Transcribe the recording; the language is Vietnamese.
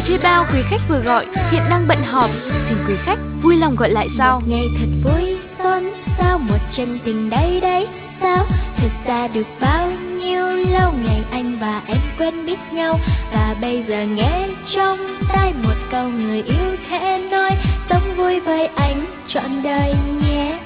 thuê bao quý khách vừa gọi hiện đang bận họp, xin quý khách vui lòng gọi lại sau. Một ngày thật vui xuân, sao một chân tình đây đây sao? Thật ra được bao nhiêu lâu ngày anh và em quen biết nhau, và bây giờ nghe trong tai một câu người yêu khẽ nói, sống vui với anh trọn đời nhé.